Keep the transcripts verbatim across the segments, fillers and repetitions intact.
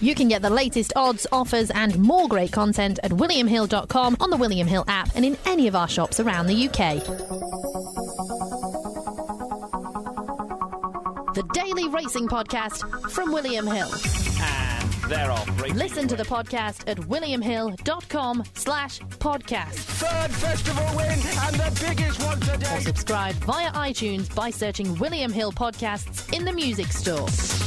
You can get the latest odds, offers and more great content at william hill dot com, on the William Hill app and in any of our shops around the U K. The Daily Racing Podcast from William Hill. And they're off. Racing Listen to the podcast at william hill dot com slash podcast. Third festival win and the biggest one today. Or subscribe via iTunes by searching William Hill Podcasts in the music store.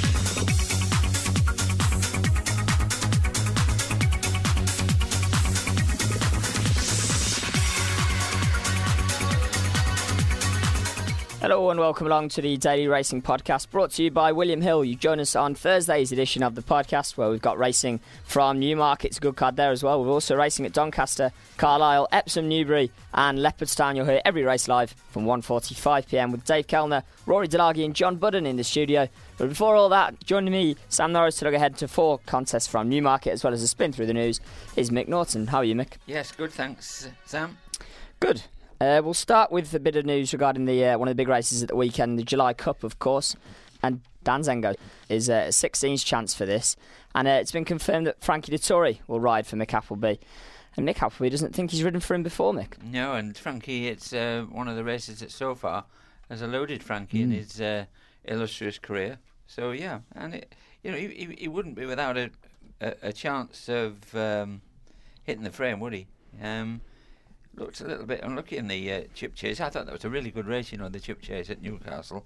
Hello and welcome along to the Daily Racing Podcast, brought to you by William Hill. You join us on Thursday's edition of the podcast, where we've got racing from Newmarket. It's a good card there as well. We're also racing at Doncaster, Carlisle, Epsom, Newbury and Leopardstown. You'll hear every race live from one forty-five p m with Dave Kellner, Rory Delaghi and John Budden in the studio. But before all that, joining me, Sam Norris, to look ahead to four contests from Newmarket, as well as a spin through the news, is Mick Norton. How are you, Mick? Yes, good, thanks, Sam. Good. Uh, we'll start with a bit of news regarding the uh, one of the big races at the weekend, the July Cup, of course. And Dan Zengo is uh, a sixteenth chance for this. And uh, it's been confirmed that Frankie Dettori will ride for Mick Appleby. And Mick Appleby doesn't think he's ridden for him before, Mick. No, and Frankie, it's uh, one of the races that so far has eluded Frankie mm. in his uh, illustrious career. So, yeah, and it, you know, he, he, he wouldn't be without a, a, a chance of um, hitting the frame, would he? Um Looked a little bit unlucky in the uh, chip chase. I thought that was a really good race, you know, the chip chase at Newcastle,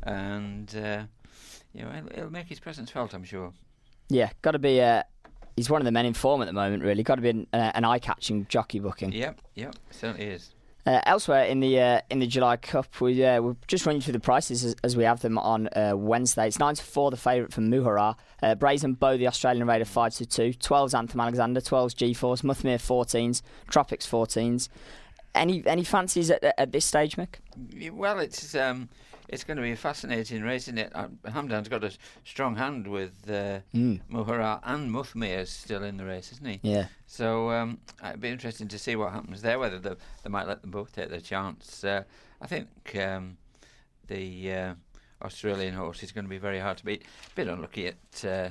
and uh, you know, it'll, it'll make his presence felt, I'm sure. Yeah, got to be. Uh, he's one of the men in form at the moment. Really, got to be an, uh, an eye-catching jockey booking. Yep, yep, certainly is. Uh, elsewhere in the uh, in the July Cup, we uh, we'll just run you through the prices as, as we have them on uh, Wednesday. It's nine to four, the favourite from Muhara. Uh, Brazen Bow, the Australian Raider, five to two. twelve's Anthem Alexander. twelve's G-Force. Muthmere fourteens. Tropics fourteens. Any any fancies at at this stage, Mick? Well, it's um, it's going to be a fascinating race, isn't it? Uh, Hamdan's got a strong hand with uh, mm. Muhara, and Muthmere still in the race, isn't he? Yeah. So um, it'd be interesting to see what happens there, whether the, they might let them both take their chance. Uh, I think um, the uh, Australian horse is going to be very hard to beat. A bit unlucky at uh,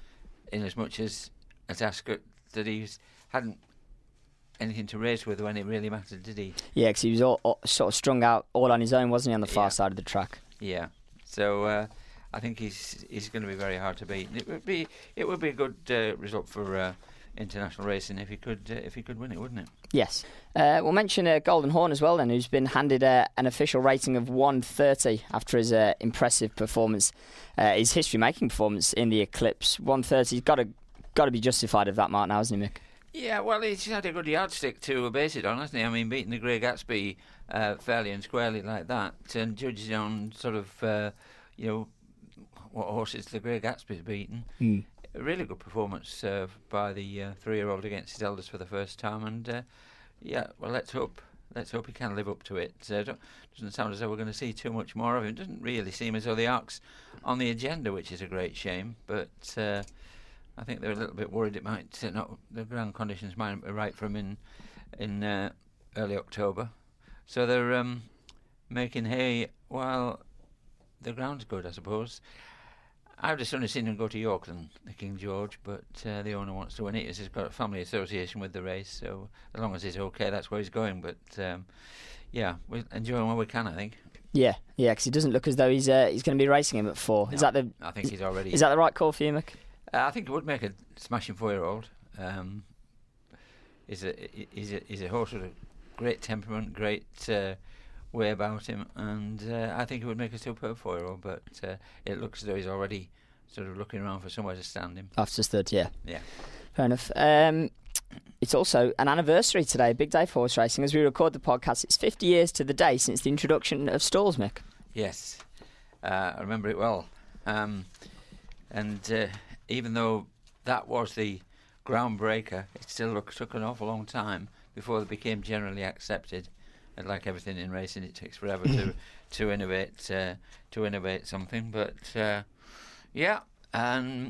in as much as at Ascot that he hadn't anything to race with when it really mattered, did he? Yeah, because he was all, all, sort of strung out all on his own, wasn't he, on the far yeah. side of the track? Yeah. So uh, I think he's he's going to be very hard to beat. It would be it would be a good uh, result for uh, international racing if he could uh, if he could win it, wouldn't it? Yes. Uh, we'll mention uh, Golden Horn as well, then, who's been handed uh, an official rating of one thirty after his uh, impressive performance, uh, his history-making performance in the Eclipse. one thirty's got to got to be justified of that mark now, hasn't he, Mick? Yeah, well, he's had a good yardstick to base it on, hasn't he? I mean, beating the Grey Gatsby uh, fairly and squarely like that, and judging on sort of, uh, you know, what horses the Grey Gatsby's beaten. Mm. A really good performance uh, by the uh, three-year-old against his eldest for the first time, and uh, yeah, well, let's hope let's hope he can live up to it. Uh, doesn't sound as though we're going to see too much more of him. Doesn't really seem as though the Ark's on the agenda, which is a great shame, but. Uh, I think they're a little bit worried it might uh, not the ground conditions might be right for him in in uh, early October, so they're um, making hay while the ground's good, I suppose. I'd just sooner seen him go to York than the King George, but uh, the owner wants to win it. He's got a family association with the race, so as long as he's okay, that's where he's going. But um, yeah, we're enjoying what we can, I think. Yeah, yeah, because he doesn't look as though he's uh, he's going to be racing him at four. No, is that the? I think he's already. Is that the right call for you, Mick? Uh, I think it would make a smashing four-year-old. Um, he's a he's a he's a horse with a great temperament, great uh, way about him, and uh, I think it would make a superb four-year-old. But uh, it looks as though he's already sort of looking around for somewhere to stand him. After third, yeah. Yeah. Fair enough. Um, it's also an anniversary today, a big day for horse racing. As we record the podcast, it's fifty years to the day since the introduction of stalls, Mick. Yes, uh, I remember it well. Um, and uh, even though that was the groundbreaker, it still look, took an awful long time before they became generally accepted. And like everything in racing, it takes forever to to innovate uh, to innovate something. But uh, yeah, and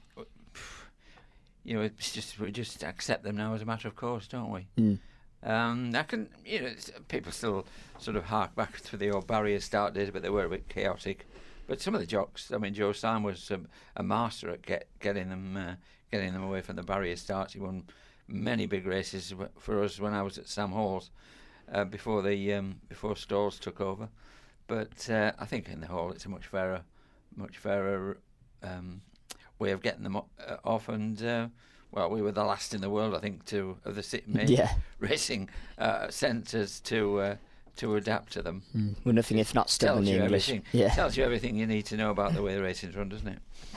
you know, it's just we just accept them now as a matter of course, don't we? Mm. Um, I can, you know, people still sort of hark back to the old barrier start days, but they were a bit chaotic but some of the jocks, I mean, Joe Sam was um, a master at get, getting them uh, getting them away from the barrier starts. He won many big races w- for us when I was at Sam Hall's uh, before the um, before Stalls took over. But uh, I think in the Hall it's a much fairer, much fairer um, way of getting them o- uh, off. And uh, well, we were the last in the world, I think, to of the city main Yeah. racing uh, centres to uh, to adapt to them. Mm. Well, nothing if not still in Tells the you English. everything. Yeah. Tells you everything you need to know about the way the racing's run, doesn't it?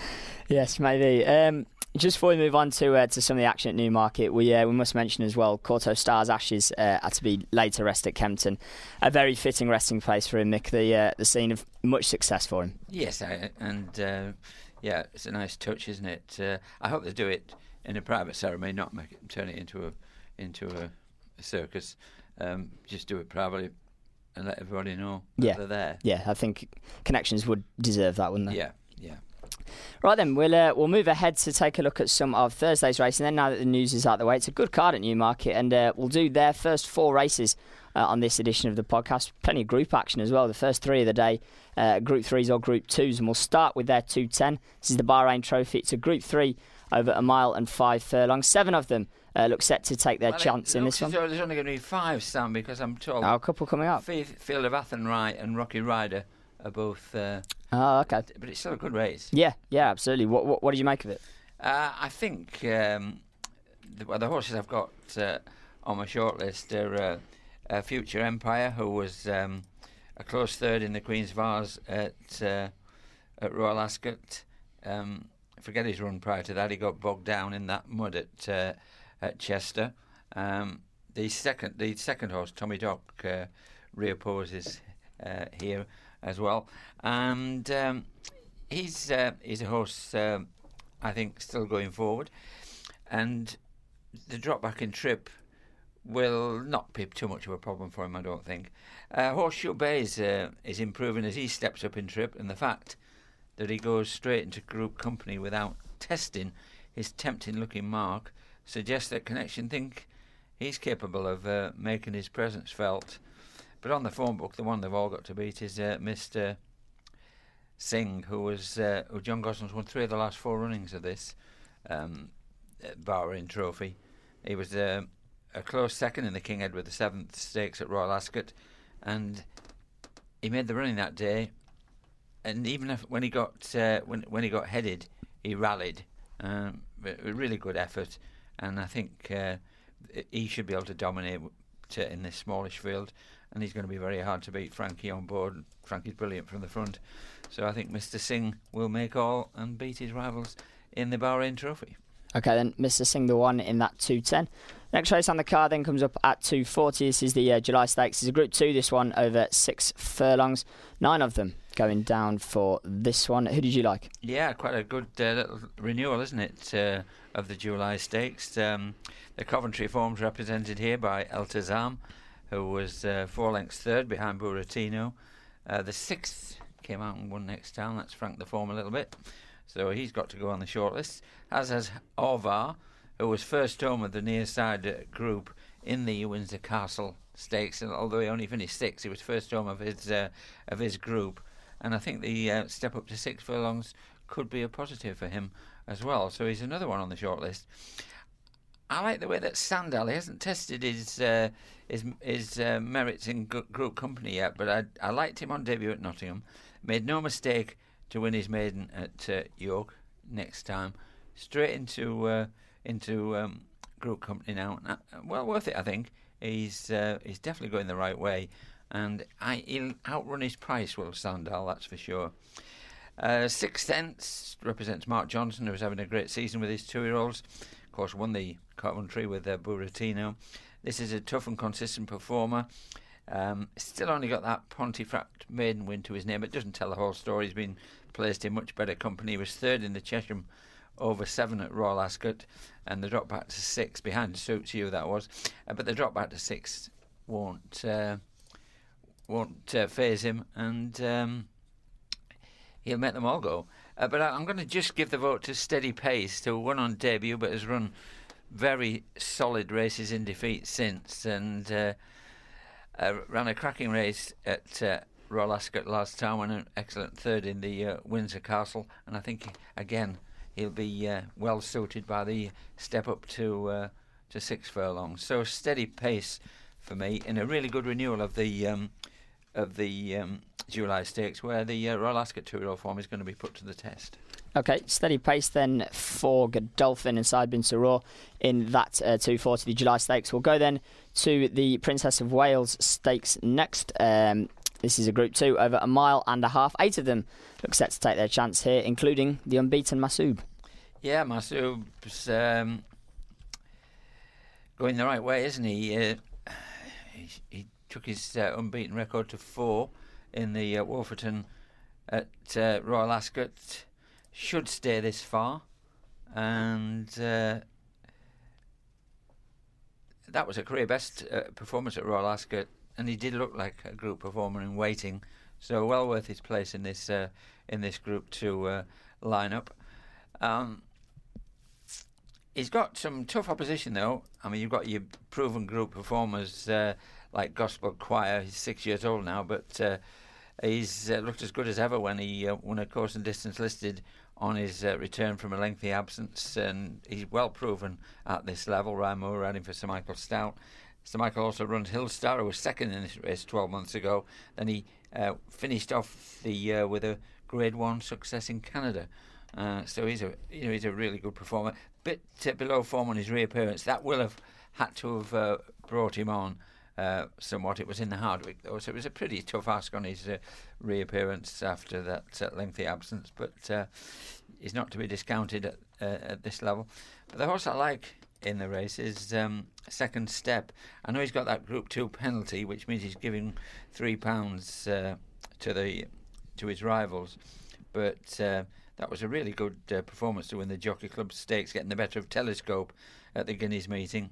Yes, maybe. Um, just before we move on to uh, to some of the action at Newmarket, we uh, we must mention as well, Courtauld Starr's Ashes uh, had to be laid to rest at Kempton. A very fitting resting place for him, Mick. The uh, the scene of much success for him. Yes, I, and uh, yeah, it's a nice touch, isn't it? Uh, I hope they do it in a private ceremony, not make it, turn it into a into a, a circus. Um, just do it privately and let everybody know that Yeah. they're there. Yeah, I think Connections would deserve that, wouldn't they? Yeah, yeah. Right then, we'll uh, we'll move ahead to take a look at some of Thursday's racing. Then, now that the news is out of the way, it's a good card at Newmarket, and uh, we'll do their first four races uh, on this edition of the podcast. Plenty of group action as well. The first three of the day, uh, Group Threes or Group Twos, and we'll start with their two ten. This is the Bahrain Trophy. It's a Group Three over a mile and five furlongs. Seven of them uh, look set to take their Well, chance it in looks this one. as though there's only going to be five, Sam, because I'm told Oh, a couple coming up. Field Field of Athenry and Rocky Rider are both. Uh, Oh, okay. but it's still a good race. Yeah, yeah, absolutely. What what, what did you make of it? Uh, I think um, the, well, the horses I've got uh, on my shortlist are uh, uh, Future Empire, who was um, a close third in the Queen's Vase at uh, at Royal Ascot. Um, forget his run prior to that; he got bogged down in that mud at uh, at Chester. Um, the second the second horse, Tommy Dock, uh, reopposes uh, here as well, and um, he's uh, he's a horse um, I think still going forward, and the drop back in trip will not be too much of a problem for him, I don't think. Uh, Horseshoe Bay is, uh, is improving as he steps up in trip, and the fact that he goes straight into group company without testing his tempting looking mark suggests that Connection think he's capable of uh, making his presence felt. But on the phone book, the one they've all got to beat is uh, Mister Singh, who was uh, who John Goslin's won three of the last four runnings of this um, Bahrain Trophy. He was uh, a close second in the King Edward the Seventh Stakes at Royal Ascot, and he made the running that day. And even if, when he got uh, when when he got headed, he rallied. Um, a really good effort, and I think uh, he should be able to dominate to, in this smallish field. And he's going to be very hard to beat. Frankie on board. Frankie's brilliant from the front. So I think Mister Singh will make all and beat his rivals in the Bahrain Trophy. Okay, then Mister Singh the one in that two ten. Next race on the card then comes up at two forty. This is the uh, July Stakes. It's a Group two, this one, over six furlongs. Nine of them going down for this one. Who did you like? Yeah, quite a good uh, little renewal, isn't it, uh, of the July Stakes. Um, the Coventry form's represented here by El Tazam, who was uh, four lengths third behind Buratino. Uh, the sixth came out and won next down. That's franked the form a little bit. So he's got to go on the shortlist. As has Orvar, who was first home of the near side uh, group in the Windsor Castle Stakes. And although he only finished sixth, he was first home of his uh, of his group. And I think the uh, step up to six furlongs could be a positive for him as well. So he's another one on the shortlist. I like the way that Sandal, he hasn't tested his uh, his, his uh, merits in g- group company yet, but I, I liked him on debut at Nottingham. Made no mistake to win his maiden at uh, York next time. Straight into uh, into um, group company now. Uh, well worth it, I think. He's uh, he's definitely going the right way, and I, he'll outrun his price, will Sandal, that's for sure. Uh, Sixth Sense represents Mark Johnson, who's having a great season with his two-year-olds. Of course, won the Coventry with uh, Buratino. This is a tough and consistent performer. Um, still only got that Pontefract maiden win to his name. It doesn't tell the whole story. He's been placed in much better company. He was third in the Chesham over seven at Royal Ascot, and the drop back to six behind Suits You, that was. Uh, but the drop back to six won't uh, won't uh, faze him, and um, he'll make them all go. Uh, but I, I'm going to just give the vote to Steady Pace, who won on debut but has run very solid races in defeat since, and uh, uh, ran a cracking race at uh, Royal Ascot last time, won an excellent third in the uh, Windsor Castle, and I think again he'll be uh, well suited by the step up to uh, to six furlongs. So steady pace for me in a really good renewal of the um, of the um, July Stakes, where the uh, Royal Ascot two-year-old form is going to be put to the test. Okay, steady pace then for Godolphin and Side Bin Siror in that uh, two forty, the July Stakes. We'll go then to the Princess of Wales Stakes next. Um, this is a Group two over a mile and a half. Eight of them look set to take their chance here, including the unbeaten Masoub. Yeah, Masoub's um, going the right way, isn't he? Uh, he, he took his uh, unbeaten record to four in the uh, Wolferton at uh, Royal Ascot. Should stay this far, and uh, that was a career best uh, performance at Royal Ascot, and he did look like a group performer in waiting, so well worth his place in this uh, in this Group two uh, lineup. Um, he's got some tough opposition though. I mean, you've got your proven group performers uh, like Gospel Choir. He's six years old now, but uh, he's uh, looked as good as ever when he uh, won a course and distance listed on his uh, return from a lengthy absence, and he's well proven at this level. Ryan Moore riding for Sir Michael Stout. Sir Michael also runs Hillstar, who was second in this race twelve months ago. Then he uh, finished off the uh, with a Grade One success in Canada. Uh, so he's a you know he's a really good performer. Bit uh, below form on his reappearance. That will have had to have uh, brought him on Uh, somewhat. It was in the Hardwick though, so it was a pretty tough ask on his uh, reappearance after that uh, lengthy absence, but uh, he's not to be discounted at, uh, at this level. But the horse I like in the race is um, Second Step. I know he's got that Group two penalty, which means he's giving three pounds uh, to the to his rivals, but uh, that was a really good uh, performance to win the Jockey Club Stakes, getting the better of Telescope at the Guineas meeting,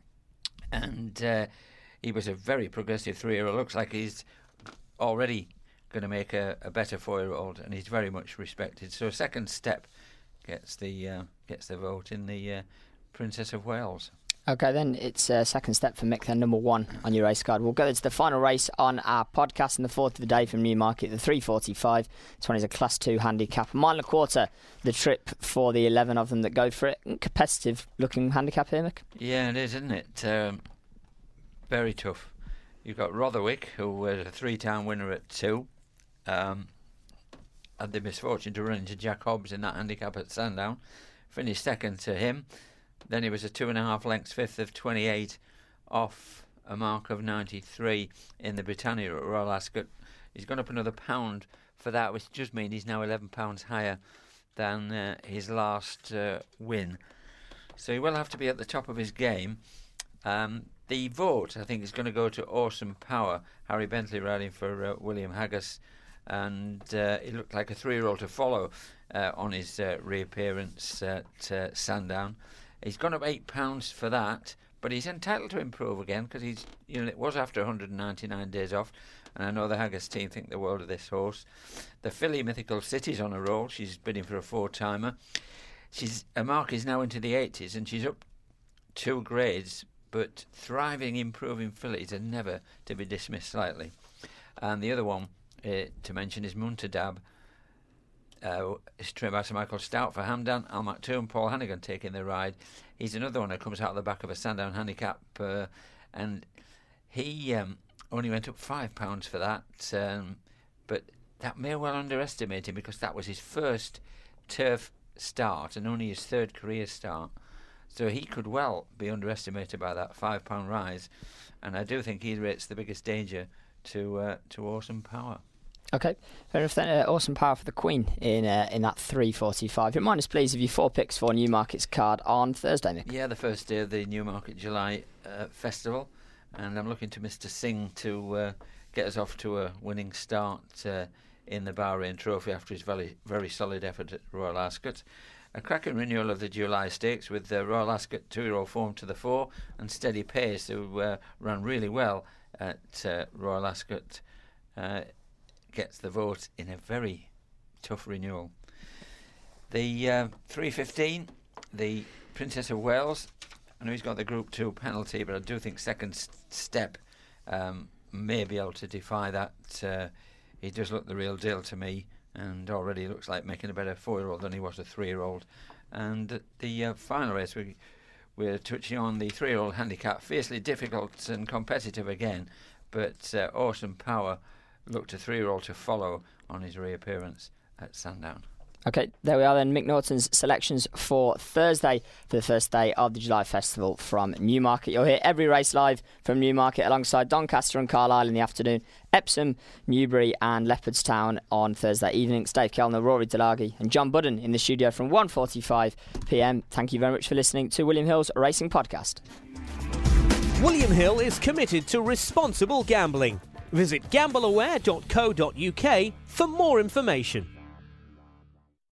and uh, he was a very progressive three-year-old. Looks like he's already going to make a, a better four-year-old, and he's very much respected. So Second Step gets the uh, gets the vote in the uh, Princess of Wales. Okay, then it's uh, Second Step for Mick, then number one on your race card. We'll go to the final race on our podcast, and the fourth of the day from Newmarket, the three forty-five. This one is a Class two handicap. A mile and a quarter, the trip for the eleven of them that go for it. Competitive-looking handicap here, Mick. Yeah, it is, isn't it? Um, very tough. You've got Rotherwick, who was a three-time winner at two. Um, had the misfortune to run into Jack Hobbs in that handicap at Sandown. Finished second to him. Then he was a two and a half lengths fifth of twenty-eight off a mark of ninety-three in the Britannia at Royal Ascot. He's gone up another pound for that, which just means he's now eleven pounds higher than uh, his last uh, win. So he will have to be at the top of his game. Um, the vote, I think, is going to go to Awesome Power. Harry Bentley riding for uh, William Haggas. And uh, it looked like a three-year-old to follow uh, on his uh, reappearance at uh, Sandown. He's gone up eight pounds for that, but he's entitled to improve again because he's, you know, it was after one hundred ninety-nine days off, and I know the Haggas team think the world of this horse. The filly Mythical City's on a roll. She's bidding for a four-timer. She's her mark is now into the eighties, and she's up two grades. But thriving, improving fillies are never to be dismissed slightly. And the other one uh, to mention is Muntadab. Uh, it's trained by Sir Michael Stout for Hamdan. Al Maktoum, Paul Hannigan taking the ride. He's another one that comes out of the back of a Sandown handicap, uh, and he um, only went up five pounds for that. Um, but that may well underestimate him because that was his first turf start and only his third career start. So he could well be underestimated by that five pound rise, and I do think he rates the biggest danger to uh, to Awesome Power. Okay, fair enough then. Uh, Awesome Power for the Queen in uh, in that three forty-five. Remind us, please, of your four picks for Newmarket's card on Thursday, Nick. Yeah, the first day of the Newmarket July uh, Festival, and I'm looking to Mister Singh to uh, get us off to a winning start uh, in the Bahrain Trophy after his very, very solid effort at Royal Ascot. A cracking renewal of the July Stakes with the Royal Ascot two-year-old form to the fore and Steady Pace, who uh, ran really well at uh, Royal Ascot. Uh, gets the vote in a very tough renewal. The uh, three fifteen, the Princess of Wales. I know he's got the Group two penalty, but I do think Second Step um, may be able to defy that uh, he does look the real deal to me, and already looks like making a better four-year-old than he was a three-year-old. And the uh, final race, we, we're touching on the three-year-old handicap, fiercely difficult and competitive again, but uh, Awesome Power looked a three-year-old to follow on his reappearance at Sandown. Okay, there we are then, Mick Norton's selections for Thursday for the first day of the July Festival from Newmarket. You'll hear every race live from Newmarket alongside Doncaster and Carlisle in the afternoon, Epsom, Newbury and Leopardstown on Thursday evening. Dave Kellner, Rory Delaghi and John Budden in the studio from one forty-five p m. Thank you very much for listening to William Hill's Racing Podcast. William Hill is committed to responsible gambling. Visit gamble aware dot co dot uk for more information.